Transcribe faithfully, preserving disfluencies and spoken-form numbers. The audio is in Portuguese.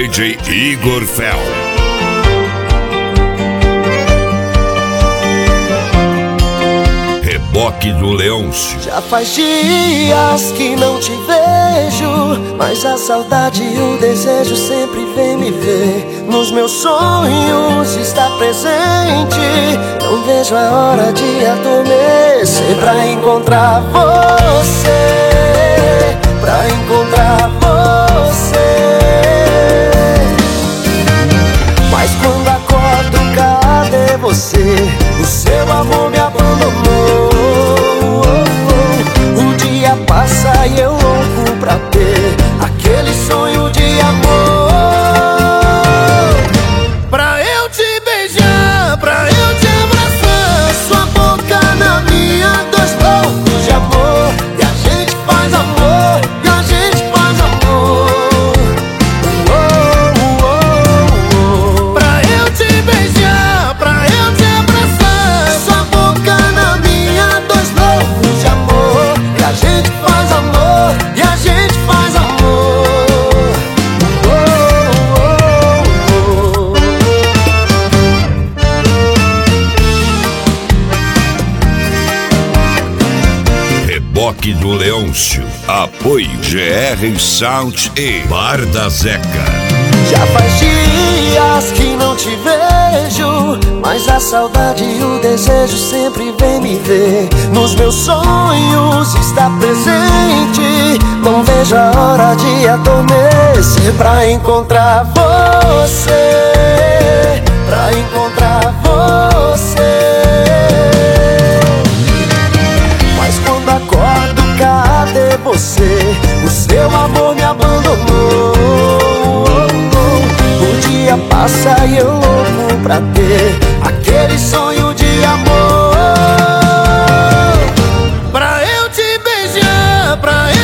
J Igor Fel. Reboque do Leôncio. Já faz dias que não te vejo, mas a saudade e o desejo sempre vem me ver. Nos meus sonhos está presente, não vejo a hora de adormecer pra encontrar você, pra encontrar você. Mas quando acordo, cadê você? O seu amor me abandonou. O dia passa e eu louco pra ter aquele sonho de amor. Pra eu te beijar, pra eu te abraçar, sua boca na minha, dois loucos de amor. E a gente faz amor, e a gente faz amor. Uou, uou, uou. Pra eu te beijar, pra eu te abraçar, sua boca na minha, dois loucos de amor. E a gente faz amor, e a gente faz amor. Uou, uou, uou. Reboque do Leôncio. Apoio G R Sound e Bar da Zeca. Já faz dias que não te vejo, mas a saudade e o desejo sempre vem me ver. Nos meus sonhos está presente, não vejo a hora de adormecer pra encontrar você, pra encontrar você. Mas quando acordo, cadê você? O seu amor me abandonou. O dia passa e eu louco pra ter aquele sonho de amor. Pra eu te beijar, pra eu